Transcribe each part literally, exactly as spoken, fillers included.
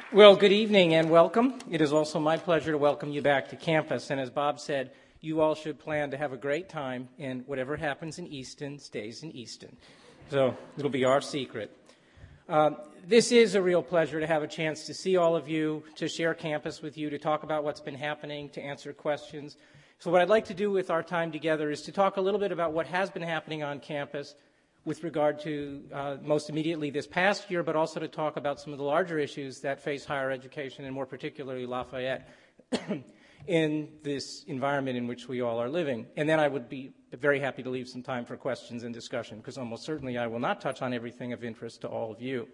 Well, good evening and welcome. It is also my pleasure to welcome you back to campus. And as Bob said, you all should plan to have a great time, and whatever happens in Easton stays in Easton. So it'll be our secret. Um, this is a real pleasure to have a chance to see all of you, to share campus with you, to talk about what's been happening, to answer questions. So what I'd like to do with our time together is to talk a little bit about what has been happening on campus with regard to uh, most immediately this past year, but also to talk about some of the larger issues that face higher education, and more particularly Lafayette, in this environment in which we all are living. And then I would be very happy to leave some time for questions and discussion, because almost certainly I will not touch on everything of interest to all of you.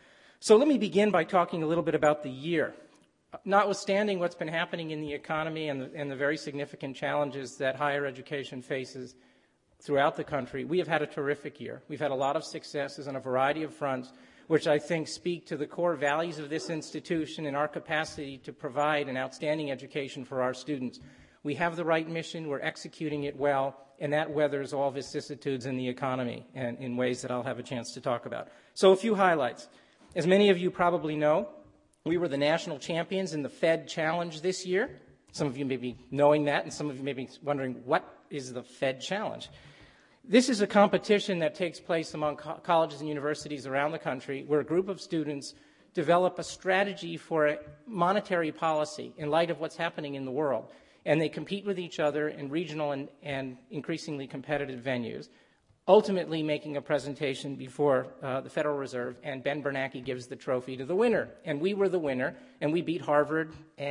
So let me begin by talking a little bit about the year. Notwithstanding what's been happening in the economy and the, and the very significant challenges that higher education faces throughout the country, we have had a terrific year. We've had a lot of successes on a variety of fronts, which I think speak to the core values of this institution and our capacity to provide an outstanding education for our students. We have the right mission, we're executing it well, and that weathers all vicissitudes in the economy and in ways that I'll have a chance to talk about. So a few highlights. As many of you probably know, we were the national champions in the Fed Challenge this year. Some of you may be knowing that, and some of you may be wondering, what is the Fed Challenge? This is a competition that takes place among co- colleges and universities around the country, where a group of students develop a strategy for a monetary policy in light of what's happening in the world. And they compete with each other in regional and, and increasingly competitive venues, ultimately making a presentation before uh, the Federal Reserve, and Ben Bernanke gives the trophy to the winner. And we were the winner, and we beat Harvard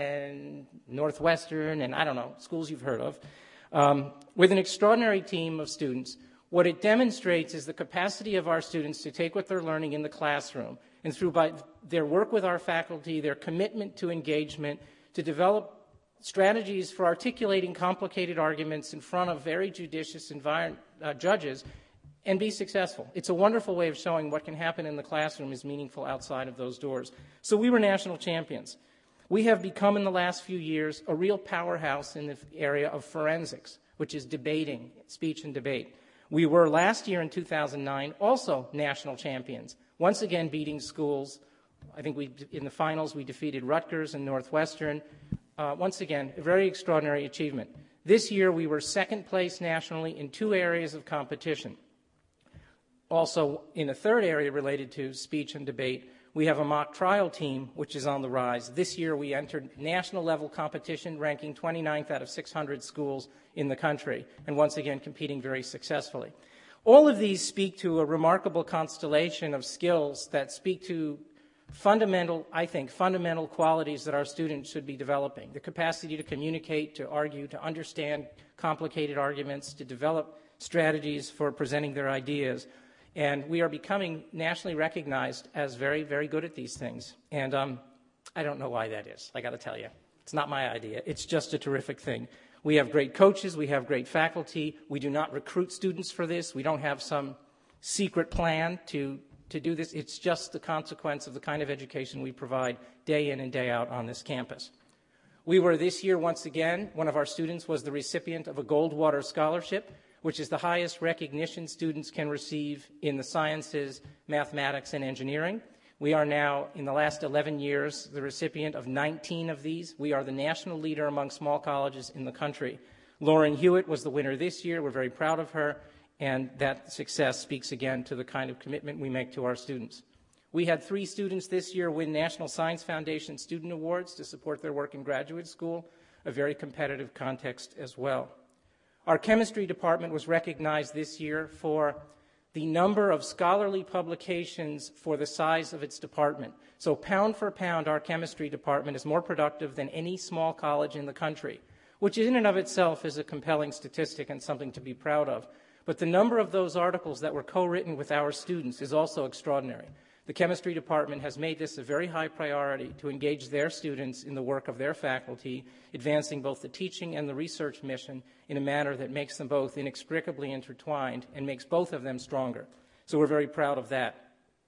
and Northwestern and, I don't know, schools you've heard of. Um, with an extraordinary team of students. What it demonstrates is the capacity of our students to take what they're learning in the classroom, and through by their work with our faculty, their commitment to engagement, to develop strategies for articulating complicated arguments in front of very judicious envir- uh, judges, and be successful. It's a wonderful way of showing what can happen in the classroom is meaningful outside of those doors. So we were national champions. We have become, in the last few years, a real powerhouse in the area of forensics, which is debating, speech and debate. We were last year in two thousand nine also national champions, once again beating schools. I think we, in the finals we defeated Rutgers and Northwestern. Uh, once again, a very extraordinary achievement. This year we were second place nationally in two areas of competition. Also, in a third area related to speech and debate, we have a mock trial team, which is on the rise. This year we entered national level competition, ranking twenty-ninth out of six hundred schools in the country, and once again competing very successfully. All of these speak to a remarkable constellation of skills that speak to fundamental, I think, fundamental qualities that our students should be developing. The capacity to communicate, to argue, to understand complicated arguments, to develop strategies for presenting their ideas. And we are becoming nationally recognized as very, very good at these things. And um, I don't know why that is, I got to tell you. It's not my idea. It's just a terrific thing. We have great coaches. We have great faculty. We do not recruit students for this. We don't have some secret plan to, to do this. It's just the consequence of the kind of education we provide day in and day out on this campus. We were this year, once again, one of our students was the recipient of a Goldwater Scholarship, which is the highest recognition students can receive in the sciences, mathematics, and engineering. We are now, in the last eleven years, the recipient of nineteen of these. We are the national leader among small colleges in the country. Lauren Hewitt was the winner this year. We're very proud of her, and that success speaks again to the kind of commitment we make to our students. We had three students this year win National Science Foundation Student Awards to support their work in graduate school, a very competitive context as well. Our chemistry department was recognized this year for the number of scholarly publications for the size of its department. So pound for pound, our chemistry department is more productive than any small college in the country, which in and of itself is a compelling statistic and something to be proud of. But the number of those articles that were co-written with our students is also extraordinary. The chemistry department has made this a very high priority to engage their students in the work of their faculty, advancing both the teaching and the research mission in a manner that makes them both inextricably intertwined and makes both of them stronger. So we're very proud of that.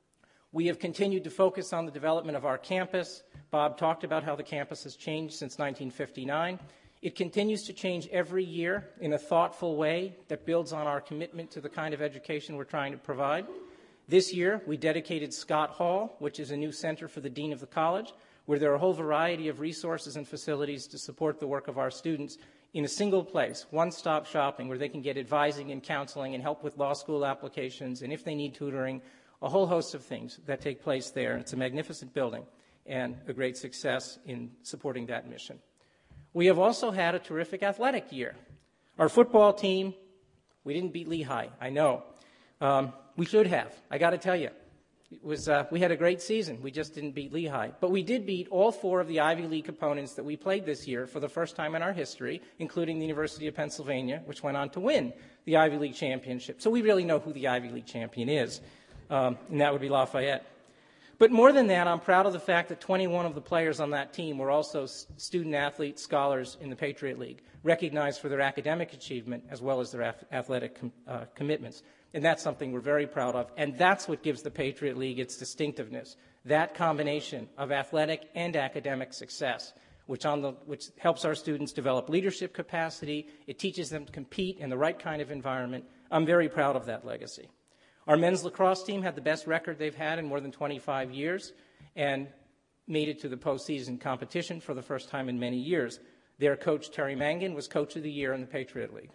We have continued to focus on the development of our campus. Bob talked about how the campus has changed since nineteen fifty-nine. It continues to change every year in a thoughtful way that builds on our commitment to the kind of education we're trying to provide. This year, we dedicated Scott Hall, which is a new center for the dean of the college. where there are a whole variety of resources and facilities to support the work of our students in a single place, one-stop shopping, where they can get advising and counseling and help with law school applications, and if they need tutoring, a whole host of things that take place there. It's a magnificent building and a great success in supporting that mission. We have also had a terrific athletic year. Our football team, we didn't beat Lehigh, I know. Um, we should have, I got to tell you. It was, uh, we had a great season. We just didn't beat Lehigh. But we did beat all four of the Ivy League opponents that we played this year for the first time in our history, including the University of Pennsylvania, which went on to win the Ivy League championship. So we really know who the Ivy League champion is, um, and that would be Lafayette. But more than that, I'm proud of the fact that twenty-one of the players on that team were also student athletes, scholars in the Patriot League, recognized for their academic achievement as well as their athletic com- uh, commitments. And that's something we're very proud of. And that's what gives the Patriot League its distinctiveness, that combination of athletic and academic success, which, on the, which helps our students develop leadership capacity. It teaches them to compete in the right kind of environment. I'm very proud of that legacy. Our men's lacrosse team had the best record they've had in more than twenty-five years and made it to the postseason competition for the first time in many years. Their coach, Terry Mangan, was Coach of the Year in the Patriot League.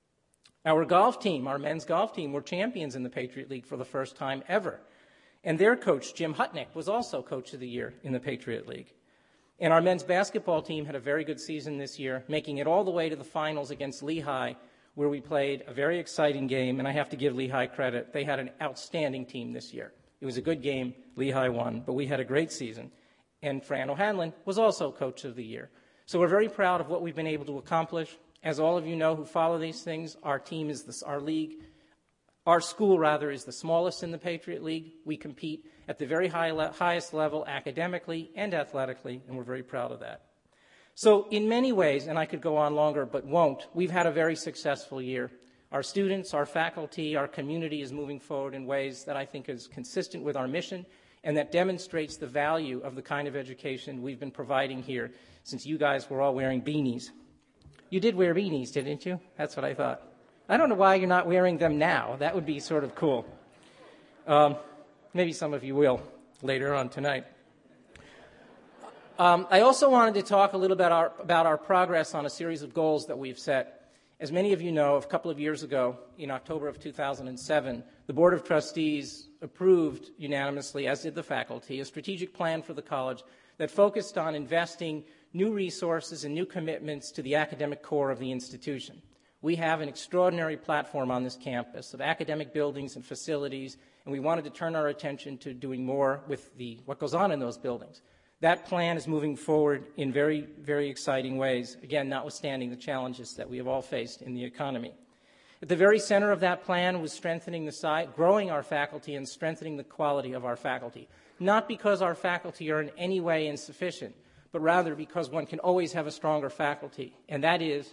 Our golf team, our men's golf team, were champions in the Patriot League for the first time ever. And their coach, Jim Hutnick, was also Coach of the Year in the Patriot League. And our men's basketball team had a very good season this year, making it all the way to the finals against Lehigh, where we played a very exciting game, and I have to give Lehigh credit. They had an outstanding team this year. It was a good game. Lehigh won, but we had a great season. And Fran O'Hanlon was also Coach of the Year. So we're very proud of what we've been able to accomplish. As all of you know who follow these things, our team is this, our league, our school, rather, is the smallest in the Patriot League. We compete at the very high le- highest level academically and athletically, and we're very proud of that. So in many ways, and I could go on longer but won't, we've had a very successful year. Our students, our faculty, our community is moving forward in ways that I think is consistent with our mission and that demonstrates the value of the kind of education we've been providing here since you guys were all wearing beanies. You did wear beanies, didn't you? That's what I thought. I don't know why you're not wearing them now. That would be sort of cool. Um, maybe some of you will later on tonight. Um, I also wanted to talk a little bit our, about our progress on a series of goals that we've set. As many of you know, a couple of years ago, in October of two thousand seven, the Board of Trustees approved unanimously, as did the faculty, a strategic plan for the college that focused on investing new resources and new commitments to the academic core of the institution. We have an extraordinary platform on this campus of academic buildings and facilities, and we wanted to turn our attention to doing more with the, what goes on in those buildings. That plan is moving forward in very, very exciting ways, again, notwithstanding the challenges that we have all faced in the economy. At the very center of that plan was strengthening the side, growing our faculty and strengthening the quality of our faculty, not because our faculty are in any way insufficient, but rather because one can always have a stronger faculty, and that is,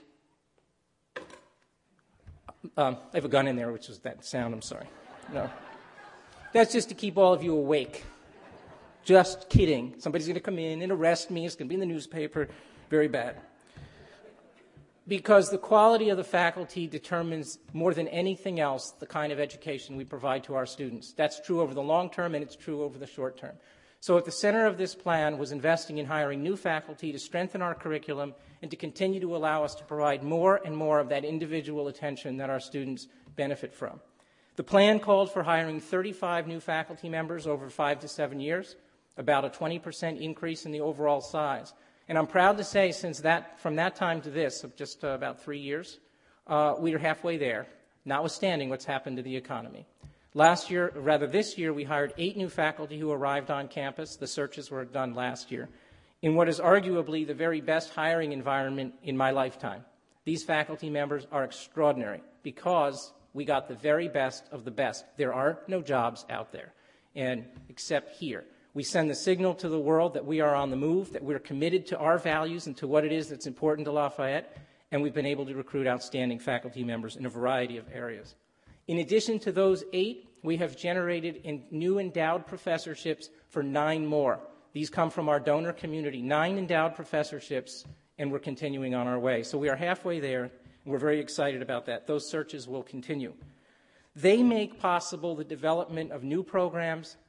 um, I have a gun in there, which is that sound, I'm sorry. No. That's just to keep all of you awake. Just kidding. Somebody's going to come in and arrest me. It's going to be in the newspaper. Very bad. Because the quality of the faculty determines more than anything else the kind of education we provide to our students. That's true over the long term, and it's true over the short term. So at the center of this plan was investing in hiring new faculty to strengthen our curriculum and to continue to allow us to provide more and more of that individual attention that our students benefit from. The plan called for hiring thirty-five new faculty members over five to seven years, about a twenty percent increase in the overall size. And I'm proud to say since that, from that time to this, of just uh, about three years, uh, we are halfway there, notwithstanding what's happened to the economy. Last year, rather this year, we hired eight new faculty who arrived on campus. The searches were done last year, in what is arguably the very best hiring environment in my lifetime. These faculty members are extraordinary because we got the very best of the best. There are no jobs out there, and except here. We send the signal to the world that we are on the move, that we're committed to our values and to what it is that's important to Lafayette, and we've been able to recruit outstanding faculty members in a variety of areas. In addition to those eight, we have generated in new endowed professorships for nine more. These come from our donor community, nine endowed professorships, and we're continuing on our way. So we are halfway there, and we're very excited about that. Those searches will continue. They make possible the development of new programs,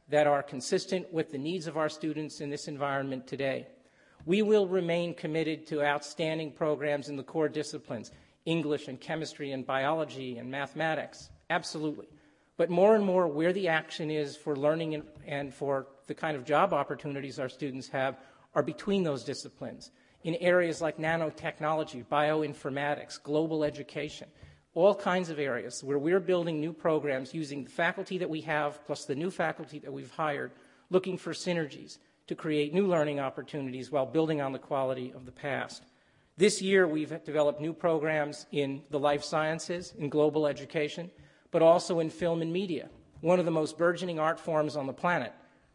that are consistent with the needs of our students in this environment today. We will remain committed to outstanding programs in the core disciplines, English and chemistry and biology and mathematics, absolutely. But more and more where the action is for learning and, and for the kind of job opportunities our students have are between those disciplines, in areas like nanotechnology, bioinformatics, global education, all kinds of areas where we're building new programs using the faculty that we have plus the new faculty that we've hired, looking for synergies to create new learning opportunities while building on the quality of the past. This year, we've developed new programs in the life sciences, in global education, but also in film and media, one of the most burgeoning art forms on the planet.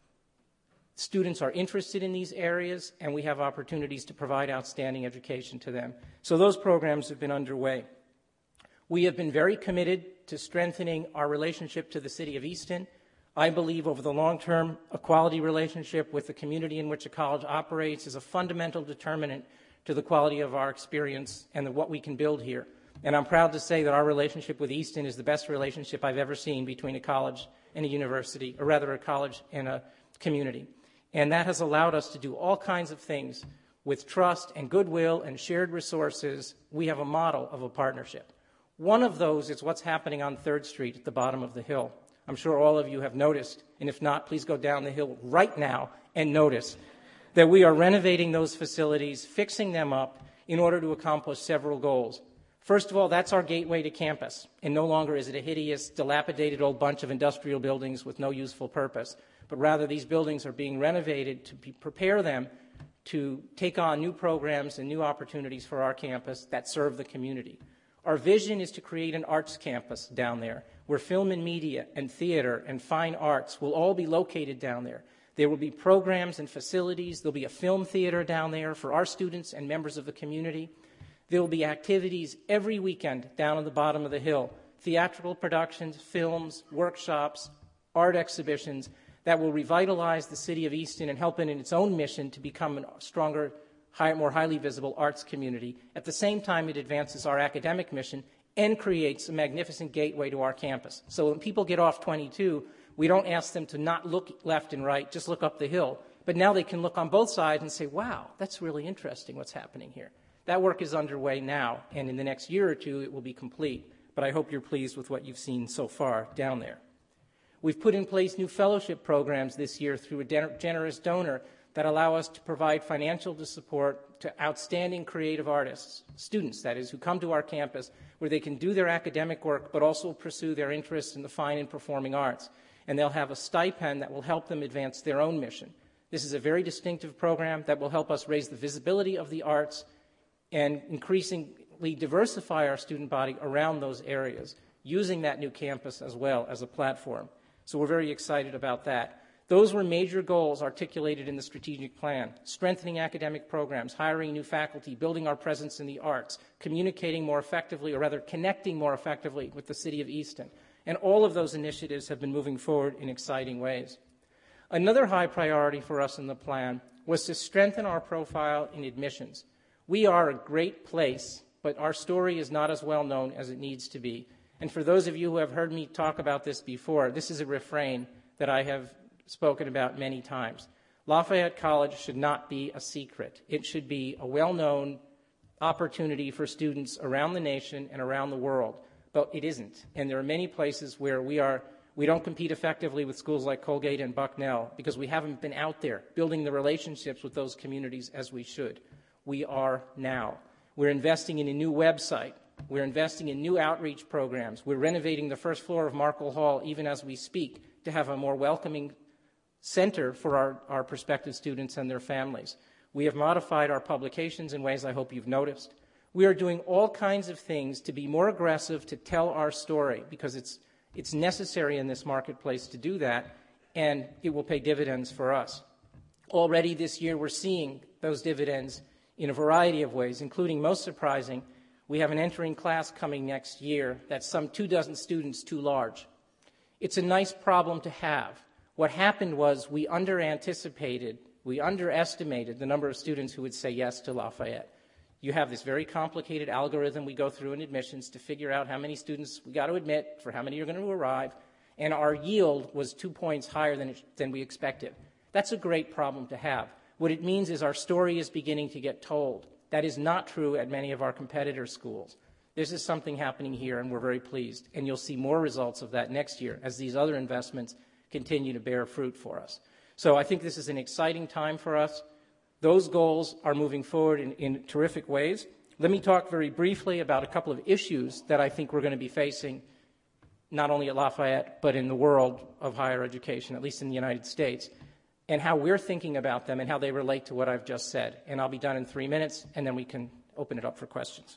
Students are interested in these areas, and we have opportunities to provide outstanding education to them. So those programs have been underway. We have been very committed to strengthening our relationship to the City of Easton. I believe over the long term, a quality relationship with the community in which a college operates is a fundamental determinant to the quality of our experience and the, what we can build here. And I'm proud to say that our relationship with Easton is the best relationship I've ever seen between a college and a university, or rather a college and a community. And that has allowed us to do all kinds of things with trust and goodwill and shared resources. We have a model of a partnership. One of those is what's happening on third street at the bottom of the hill. I'm sure all of you have noticed, and if not, please go down the hill right now and notice that we are renovating those facilities, fixing them up in order to accomplish several goals. First of all, that's our gateway to campus, and no longer is it a hideous, dilapidated old bunch of industrial buildings with no useful purpose, but rather these buildings are being renovated to be, prepare them to take on new programs and new opportunities for our campus that serve the community. Our vision is to create an arts campus down there, where film and media and theater and fine arts will all be located down there. There will be programs and facilities. There'll be a film theater down there for our students and members of the community. There will be activities every weekend down at the bottom of the hill, theatrical productions, films, workshops, art exhibitions that will revitalize the City of Easton and help it in its own mission to become a stronger, high, more highly visible arts community. At the same time, it advances our academic mission and creates a magnificent gateway to our campus. So when people get off twenty-two, we don't ask them to not look left and right, just look up the hill. But now they can look on both sides and say, wow, that's really interesting what's happening here. That work is underway now, and in the next year or two, it will be complete. But I hope you're pleased with what you've seen so far down there. We've put in place new fellowship programs this year through a generous donor that allow us to provide financial support to outstanding creative artists, students, that is, who come to our campus where they can do their academic work but also pursue their interests in the fine and performing arts. And they'll have a stipend that will help them advance their own mission. This is a very distinctive program that will help us raise the visibility of the arts and increasingly diversify our student body around those areas, using that new campus as well as a platform. So we're very excited about that. Those were major goals articulated in the strategic plan: strengthening academic programs, hiring new faculty, building our presence in the arts, communicating more effectively, or rather connecting more effectively with the City of Easton. And all of those initiatives have been moving forward in exciting ways. Another high priority for us in the plan was to strengthen our profile in admissions. We are a great place, but our story is not as well known as it needs to be. And for those of you who have heard me talk about this before, this is a refrain that I have spoken about many times. Lafayette College should not be a secret. It should be a well-known opportunity for students around the nation and around the world. But it isn't. And there are many places where we are we don't compete effectively with schools like Colgate and Bucknell because we haven't been out there building the relationships with those communities as we should. We are now. We're investing in a new website. We're investing in new outreach programs. We're renovating the first floor of Markle Hall even as we speak to have a more welcoming center for our, our prospective students and their families. We have modified our publications in ways I hope you've noticed. We are doing all kinds of things to be more aggressive, to tell our story, because it's, it's necessary in this marketplace to do that, and it will pay dividends for us. Already this year, we're seeing those dividends in a variety of ways, including, most surprising, we have an entering class coming next year that's some two dozen students too large. It's a nice problem to have. What happened was we under-anticipated, we underestimated the number of students who would say yes to Lafayette. You have this very complicated algorithm we go through in admissions to figure out how many students we got to admit, for how many are going to arrive, and our yield was two points higher than, it, than we expected. That's a great problem to have. What it means is our story is beginning to get told. That is not true at many of our competitor schools. This is something happening here, and we're very pleased. And you'll see more results of that next year as these other investments continue to bear fruit for us. So I think this is an exciting time for us. Those goals are moving forward in, in terrific ways. Let me talk very briefly about a couple of issues that I think we're going to be facing, not only at Lafayette, but in the world of higher education, at least in the United States, and how we're thinking about them and how they relate to what I've just said. And I'll be done in three minutes, and then we can open it up for questions.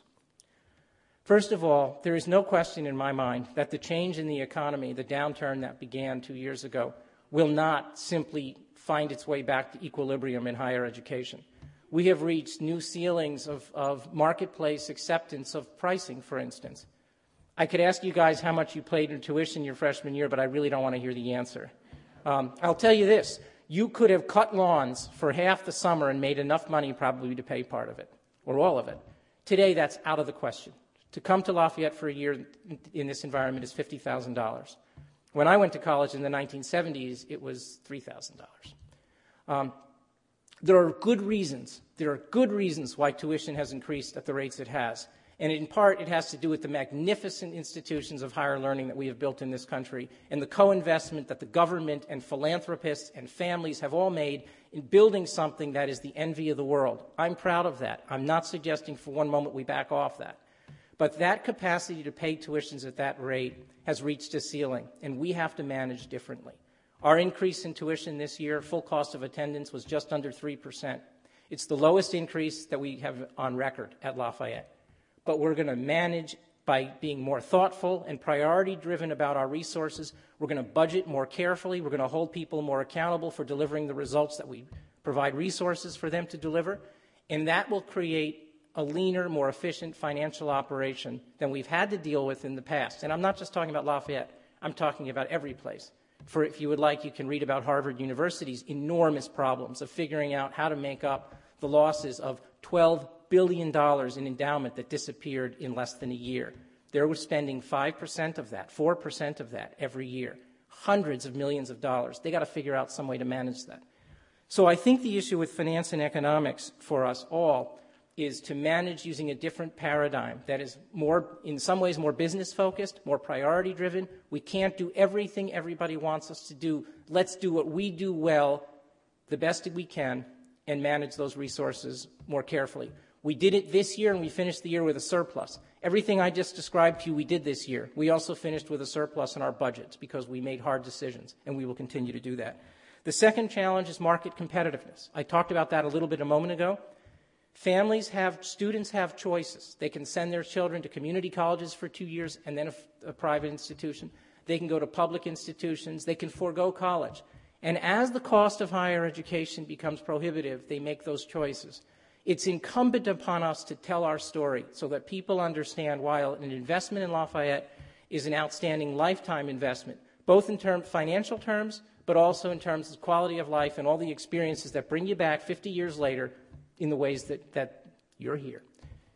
First of all, there is no question in my mind that the change in the economy, the downturn that began two years ago, will not simply find its way back to equilibrium in higher education. We have reached new ceilings of, of marketplace acceptance of pricing, for instance. I could ask you guys how much you paid in tuition your freshman year, but I really don't want to hear the answer. Um, I'll tell you this. You could have cut lawns for half the summer and made enough money probably to pay part of it, or all of it. Today, that's out of the question. To come to Lafayette for a year in this environment is fifty thousand dollars. When I went to college in the nineteen seventies, it was three thousand dollars. Um, there are good reasons. There are good reasons why tuition has increased at the rates it has. And in part, it has to do with the magnificent institutions of higher learning that we have built in this country and the co-investment that the government and philanthropists and families have all made in building something that is the envy of the world. I'm proud of that. I'm not suggesting for one moment we back off that. But that capacity to pay tuitions at that rate has reached a ceiling, and we have to manage differently. Our increase in tuition this year, full cost of attendance, was just under three percent. It's the lowest increase that we have on record at Lafayette. But we're going to manage by being more thoughtful and priority-driven about our resources. We're going to budget more carefully. We're going to hold people more accountable for delivering the results that we provide resources for them to deliver. And that will create a leaner, more efficient financial operation than we've had to deal with in the past. And I'm not just talking about Lafayette. I'm talking about every place. For if you would like, you can read about Harvard University's enormous problems of figuring out how to make up the losses of twelve billion dollars in endowment that disappeared in less than a year. They were spending five percent of that, four percent of that every year, hundreds of millions of dollars. They got to figure out some way to manage that. So I think the issue with finance and economics for us all is to manage using a different paradigm that is more, in some ways, more business-focused, more priority-driven. We can't do everything everybody wants us to do. Let's do what we do well, the best we can, and manage those resources more carefully. We did it this year, and we finished the year with a surplus. Everything I just described to you, we did this year. We also finished with a surplus in our budgets because we made hard decisions, and we will continue to do that. The second challenge is market competitiveness. I talked about that a little bit a moment ago. Families have, students have choices. They can send their children to community colleges for two years and then a, a private institution. They can go to public institutions. They can forego college. And as the cost of higher education becomes prohibitive, they make those choices. It's incumbent upon us to tell our story so that people understand why an investment in Lafayette is an outstanding lifetime investment, both in terms, financial terms, but also in terms of quality of life and all the experiences that bring you back fifty years later in the ways that, that you're here.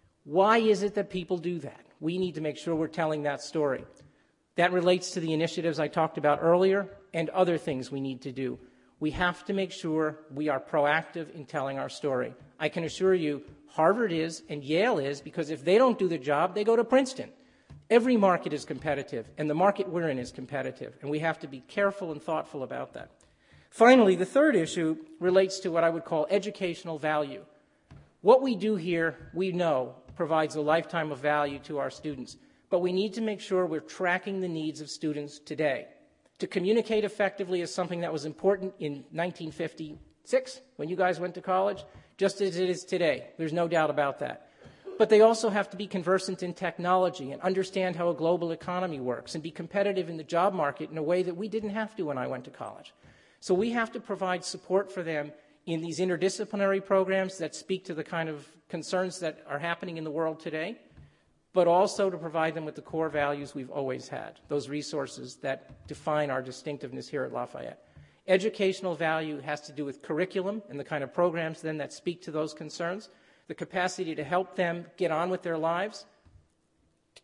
Why is it that people do that? We need to make sure we're telling that story. That relates to the initiatives I talked about earlier and other things we need to do. We have to make sure we are proactive in telling our story. I can assure you Harvard is and Yale is, because if they don't do the job, they go to Princeton. Every market is competitive, and the market we're in is competitive, and we have to be careful and thoughtful about that. Finally, the third issue relates to what I would call educational value. What we do here, we know, provides a lifetime of value to our students, but we need to make sure we're tracking the needs of students today. To communicate effectively is something that was important in nineteen fifty-six, when you guys went to college, just as it is today. There's no doubt about that. But they also have to be conversant in technology and understand how a global economy works and be competitive in the job market in a way that we didn't have to when I went to college. So we have to provide support for them in these interdisciplinary programs that speak to the kind of concerns that are happening in the world today, but also to provide them with the core values we've always had, those resources that define our distinctiveness here at Lafayette. Educational value has to do with curriculum and the kind of programs then that speak to those concerns, the capacity to help them get on with their lives,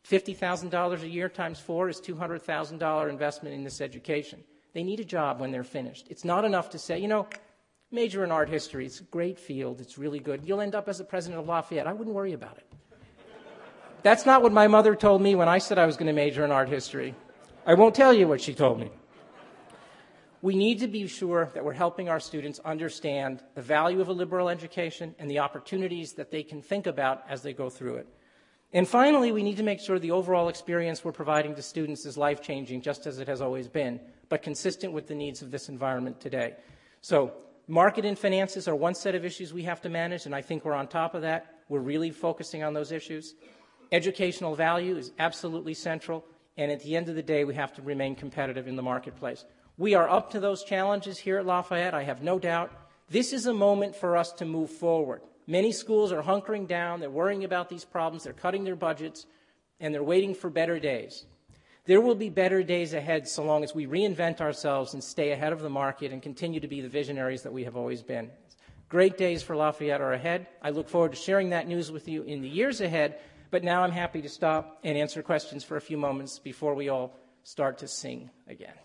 fifty thousand dollars a year times four is two hundred thousand dollars investment in this education. They need a job when they're finished. It's not enough to say, you know, major in art history. It's a great field. It's really good. You'll end up as the president of Lafayette. I wouldn't worry about it. That's not what my mother told me when I said I was going to major in art history. I won't tell you what she told me. We need to be sure that we're helping our students understand the value of a liberal education and the opportunities that they can think about as they go through it. And finally, we need to make sure the overall experience we're providing to students is life-changing, just as it has always been, but consistent with the needs of this environment today. So market and finances are one set of issues we have to manage, and I think we're on top of that. We're really focusing on those issues. Educational value is absolutely central, and at the end of the day, we have to remain competitive in the marketplace. We are up to those challenges here at Lafayette, I have no doubt. This is a moment for us to move forward. Many schools are hunkering down, they're worrying about these problems, they're cutting their budgets, and they're waiting for better days. There will be better days ahead so long as we reinvent ourselves and stay ahead of the market and continue to be the visionaries that we have always been. Great days for Lafayette are ahead. I look forward to sharing that news with you in the years ahead, but now I'm happy to stop and answer questions for a few moments before we all start to sing again.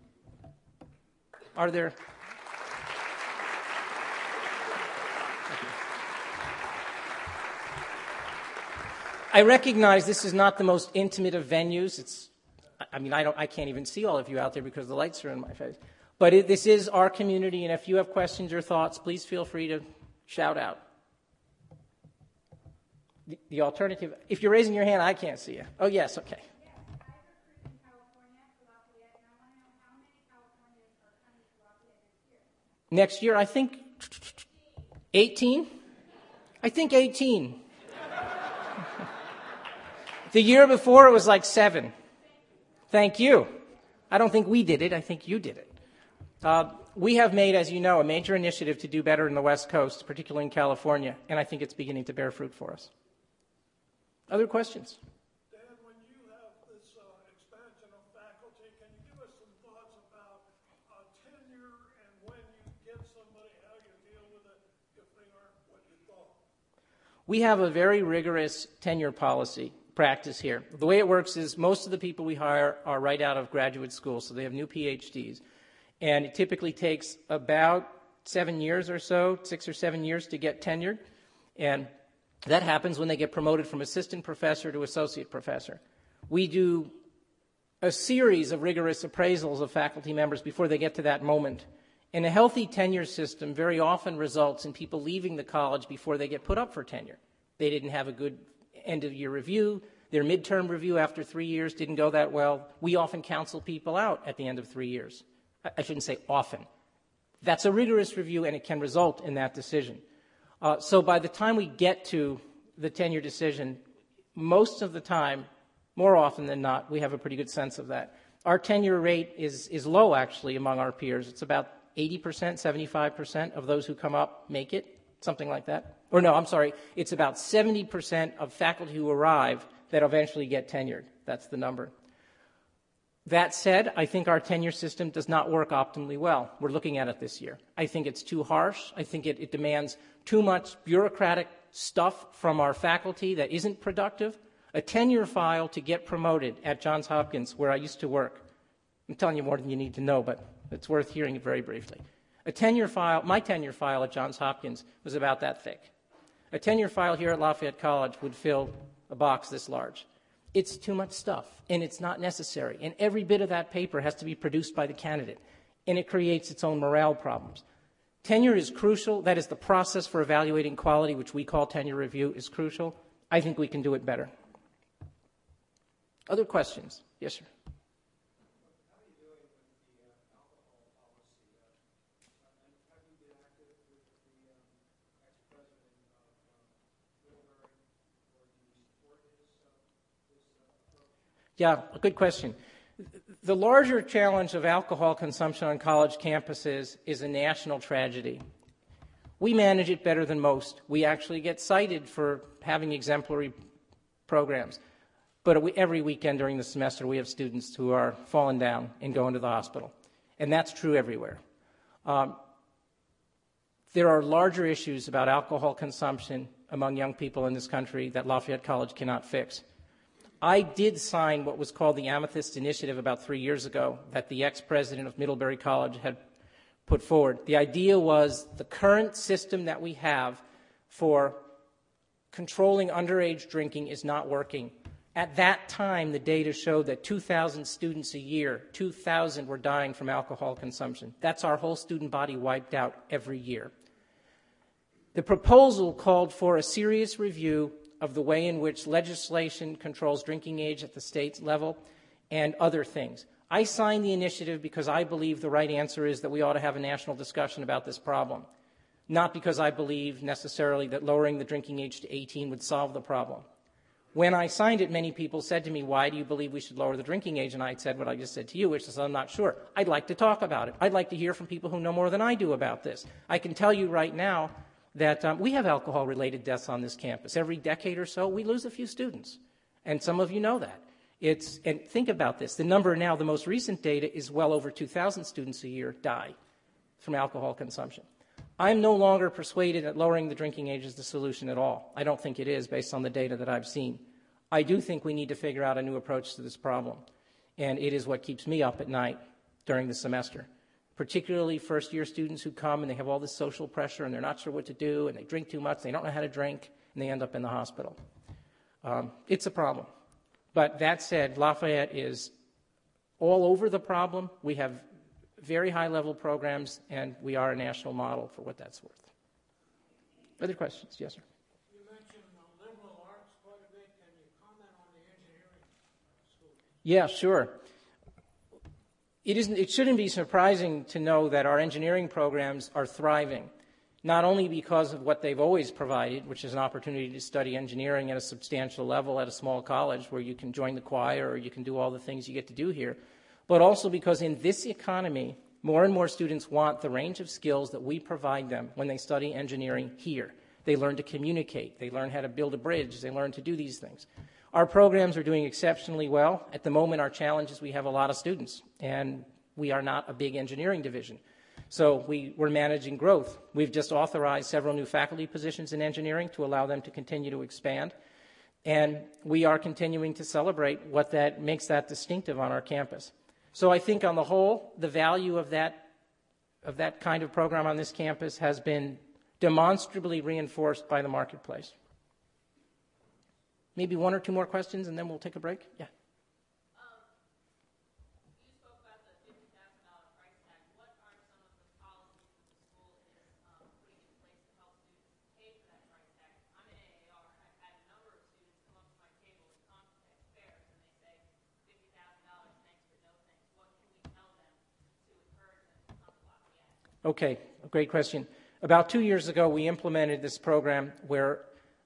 Are there... I recognize this is not the most intimate of venues. It's, I mean, I, don't, I can't even see all of you out there because the lights are in my face. But it, this is our community, and if you have questions or thoughts, please feel free to shout out. The, the alternative, if you're raising your hand, I can't see you. Oh, yes, okay. Next year, I think eighteen. I think eighteen. The year before, it was like seven. Thank you. I don't think we did it. I think you did it. Uh, we have made, as you know, a major initiative to do better in the West Coast, particularly in California, and I think it's beginning to bear fruit for us. Other questions? Dan, when you have this uh, expansion of faculty, can you give us some thoughts about uh, tenure and when you get somebody, how you deal with it if they aren't what you thought? We have a very rigorous tenure policy practice here. The way it works is most of the people we hire are right out of graduate school, so they have new P H Ds. And it typically takes about seven years or so, six or seven years to get tenured. And that happens when they get promoted from assistant professor to associate professor. We do a series of rigorous appraisals of faculty members before they get to that moment. And a healthy tenure system very often results in people leaving the college before they get put up for tenure. They didn't have a good end-of-year review. Their midterm review after three years didn't go that well. We often counsel people out at the end of three years. I shouldn't say often. That's a rigorous review, and it can result in that decision. Uh, so by the time we get to the tenure decision, most of the time, more often than not, we have a pretty good sense of that. Our tenure rate is, is low, actually, among our peers. It's about eighty percent, seventy-five percent of those who come up make it, something like that. Or no, I'm sorry, it's about seventy percent of faculty who arrive that eventually get tenured. That's the number. That said, I think our tenure system does not work optimally well. We're looking at it this year. I think it's too harsh. I think it, it demands too much bureaucratic stuff from our faculty that isn't productive. A tenure file to get promoted at Johns Hopkins, where I used to work. I'm telling you more than you need to know, but it's worth hearing it very briefly. A tenure file, my tenure file at Johns Hopkins was about that thick. A tenure file here at Lafayette College would fill a box this large. It's too much stuff, and it's not necessary. And every bit of that paper has to be produced by the candidate, and it creates its own morale problems. Tenure is crucial. That is, the process for evaluating quality, which we call tenure review, is crucial. I think we can do it better. Other questions? Yes, sir. Yeah, a good question. The larger challenge of alcohol consumption on college campuses is a national tragedy. We manage it better than most. We actually get cited for having exemplary programs. But every weekend during the semester, we have students who are falling down and going to the hospital. And that's true everywhere. Um, there are larger issues about alcohol consumption among young people in this country that Lafayette College cannot fix. I did sign what was called the Amethyst Initiative about three years ago that the ex-president of Middlebury College had put forward. The idea was the current system that we have for controlling underage drinking is not working. At that time, the data showed that two thousand students a year, two thousand were dying from alcohol consumption. That's our whole student body wiped out every year. The proposal called for a serious review of the way in which legislation controls drinking age at the state level and other things. I signed the initiative because I believe the right answer is that we ought to have a national discussion about this problem, not because I believe necessarily that lowering the drinking age to eighteen would solve the problem. When I signed it, many people said to me, why do you believe we should lower the drinking age? And I said what I just said to you, which is I'm not sure. I'd like to talk about it. I'd like to hear from people who know more than I do about this. I can tell you right now that um, we have alcohol-related deaths on this campus. Every decade or so, we lose a few students. And some of you know that. It's, and think about this. The number now, the most recent data, is well over two thousand students a year die from alcohol consumption. I'm no longer persuaded that lowering the drinking age is the solution at all. I don't think it is based on the data that I've seen. I do think we need to figure out a new approach to this problem, and it is what keeps me up at night during the semester, particularly first-year students who come and they have all this social pressure and they're not sure what to do and they drink too much, they don't know how to drink, and they end up in the hospital. Um, it's a problem. But that said, Lafayette is all over the problem. We have very high-level programs, and we are a national model for what that's worth. Other questions? Yes, sir. You mentioned uh, liberal arts quite a bit. Can you comment on the engineering school? Yeah, sure. It isn't, it shouldn't be surprising to know that our engineering programs are thriving, not only because of what they've always provided, which is an opportunity to study engineering at a substantial level at a small college where you can join the choir or you can do all the things you get to do here, but also because in this economy, more and more students want the range of skills that we provide them when they study engineering here. They learn to communicate. They learn how to build a bridge. They learn to do these things. Our programs are doing exceptionally well. At the moment, our challenge is we have a lot of students, and we are not a big engineering division. So we, we're managing growth. We've just authorized several new faculty positions in engineering to allow them to continue to expand. And we are continuing to celebrate what that makes that distinctive on our campus. So I think on the whole, the value of that, of that kind of program on this campus has been demonstrably reinforced by the marketplace. Maybe one or two more questions, and then we'll take a break. Yeah. Um, you spoke about the fifty thousand dollars price tag. What are some of the policies that the school is um, putting in place to help students pay for that price tag? I'm an A A R. I've had a number of students come up to my table in contact fairs, and they say, fifty thousand dollars, thanks but no thanks. What can we tell them to encourage them to come to Lafayette? Okay, a great question. About two years ago, we implemented this program where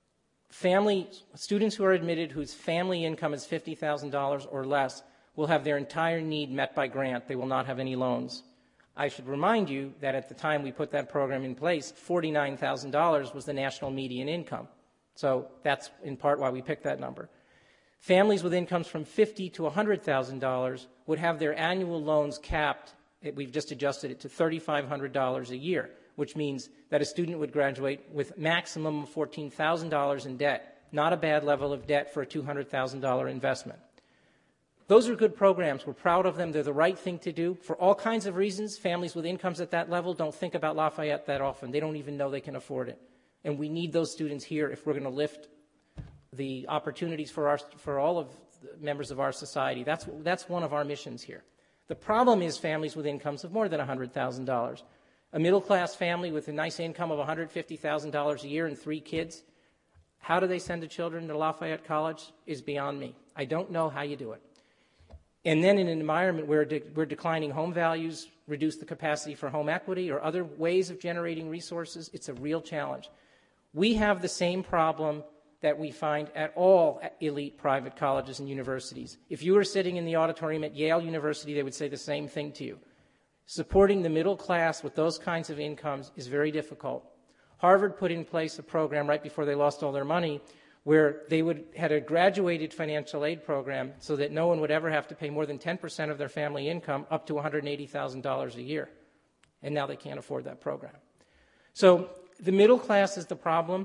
family students who are admitted whose family income is fifty thousand dollars or less will have their entire need met by grant. They will not have any loans. I should remind you that at the time we put that program in place, forty-nine thousand dollars was the national median income. So that's in part why we picked that number. Families with incomes from fifty thousand dollars to one hundred thousand dollars would have their annual loans capped. We've just adjusted it to three thousand five hundred dollars a year, which means that a student would graduate with maximum of fourteen thousand dollars in debt. Not a bad level of debt for a two hundred thousand dollars investment. Those are good programs. We're proud of them. They're the right thing to do. For all kinds of reasons, families with incomes at that level don't think about Lafayette that often. They don't even know they can afford it. And we need those students here if we're going to lift the opportunities for, our, for all of the members of our society. That's, that's one of our missions here. The problem is families with incomes of more than one hundred thousand dollars. A middle-class family with a nice income of one hundred fifty thousand dollars a year and three kids, how do they send the children to Lafayette College is beyond me. I don't know how you do it. And then in an environment where de- we're declining home values, reduce the capacity for home equity or other ways of generating resources, it's a real challenge. We have the same problem that we find at all elite private colleges and universities. If you were sitting in the auditorium at Yale University, they would say the same thing to you. Supporting the middle class with those kinds of incomes is very difficult. Harvard put in place a program right before they lost all their money where they would had a graduated financial aid program so that no one would ever have to pay more than ten percent of their family income up to one hundred eighty thousand dollars a year. And now they can't afford that program. So the middle class is the problem.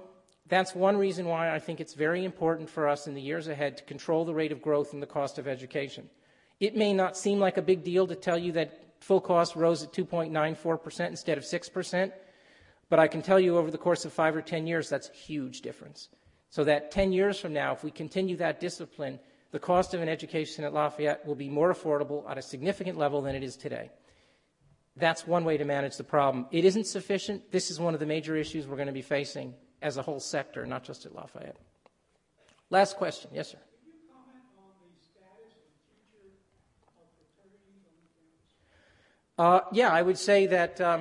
That's one reason why I think it's very important for us in the years ahead to control the rate of growth and the cost of education. It may not seem like a big deal to tell you that full cost rose at two point nine four percent instead of six percent, but I can tell you over the course of five or ten years, that's a huge difference. So that ten years from now, if we continue that discipline, the cost of an education at Lafayette will be more affordable at a significant level than it is today. That's one way to manage the problem. It isn't sufficient. This is one of the major issues we're going to be facing as a whole sector, not just at Lafayette. Last question. Yes, sir. Can you comment on the status and future of fraternities on the campus? Uh, yeah, I would say that um,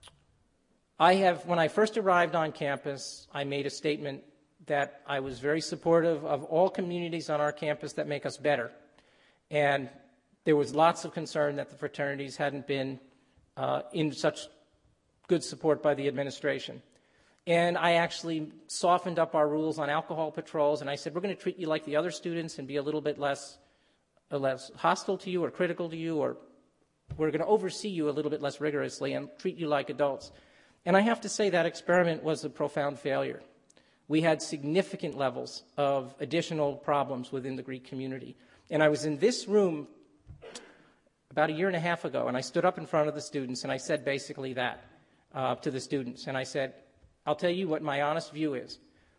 I have, when I first arrived on campus, I made a statement that I was very supportive of all communities on our campus that make us better. And there was lots of concern that the fraternities hadn't been uh, in such good support by the administration. And I actually softened up our rules on alcohol patrols, and I said, we're going to treat you like the other students and be a little bit less, uh, less hostile to you or critical to you, or we're going to oversee you a little bit less rigorously and treat you like adults. And I have to say that experiment was a profound failure. We had significant levels of additional problems within the Greek community. And I was in this room about a year and a half ago, and I stood up in front of the students, and I said basically that uh, to the students. And I said, I'll tell you what my honest view is.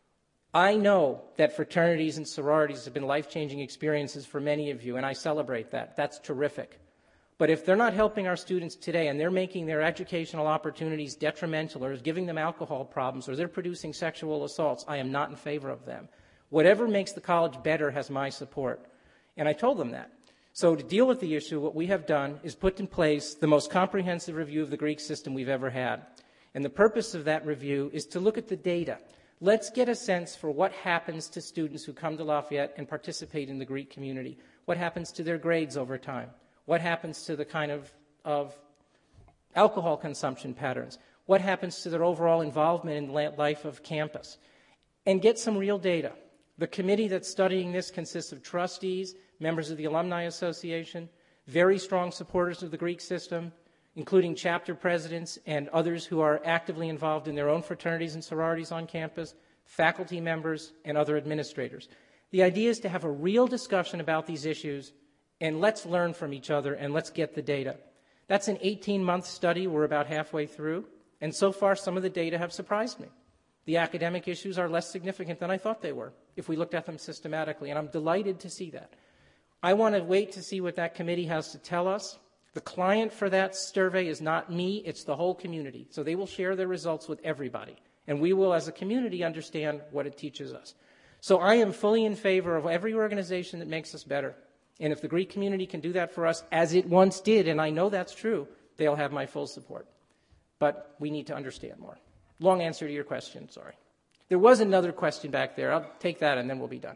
I know that fraternities and sororities have been life-changing experiences for many of you, and I celebrate that. That's terrific. But if they're not helping our students today and they're making their educational opportunities detrimental or giving them alcohol problems or they're producing sexual assaults, I am not in favor of them. Whatever makes the college better has my support. And I told them that. So to deal with the issue, what we have done is put in place the most comprehensive review of the Greek system we've ever had. And the purpose of that review is to look at the data. Let's get a sense for what happens to students who come to Lafayette and participate in the Greek community. What happens to their grades over time? What happens to the kind of, of alcohol consumption patterns? What happens to their overall involvement in the life of campus? And get some real data. The committee that's studying this consists of trustees, members of the Alumni Association, very strong supporters of the Greek system, including chapter presidents and others who are actively involved in their own fraternities and sororities on campus, faculty members, and other administrators. The idea is to have a real discussion about these issues, and let's learn from each other, and let's get the data. That's an eighteen-month study. We're about halfway through, and so far some of the data have surprised me. The academic issues are less significant than I thought they were if we looked at them systematically, and I'm delighted to see that. I want to wait to see what that committee has to tell us. The client for that survey is not me, it's the whole community. So they will share their results with everybody. And we will, as a community, understand what it teaches us. So I am fully in favor of every organization that makes us better. And if the Greek community can do that for us, as it once did, and I know that's true, they'll have my full support. But we need to understand more. Long answer to your question, sorry. There was another question back there. I'll take that and then we'll be done.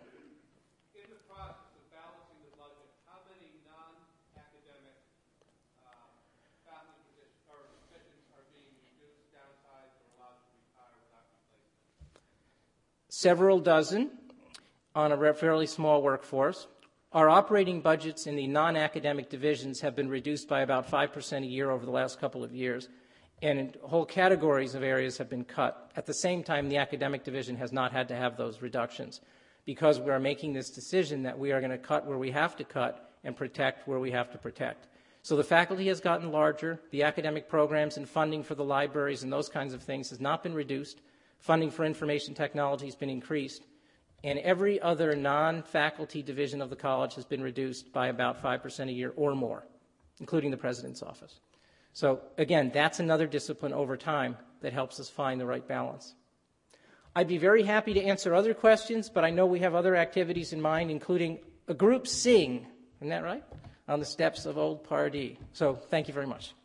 Several dozen on a fairly small workforce. Our operating budgets in the non-academic divisions have been reduced by about five percent a year over the last couple of years, and whole categories of areas have been cut. At the same time, the academic division has not had to have those reductions because we are making this decision that we are going to cut where we have to cut and protect where we have to protect. So the faculty has gotten larger. The academic programs and funding for the libraries and those kinds of things has not been reduced. Funding for information technology has been increased, and every other non-faculty division of the college has been reduced by about five percent a year or more, including the president's office. So again, that's another discipline over time that helps us find the right balance. I'd be very happy to answer other questions, but I know we have other activities in mind, including a group sing, isn't that right, on the steps of Old Pardee. So thank you very much.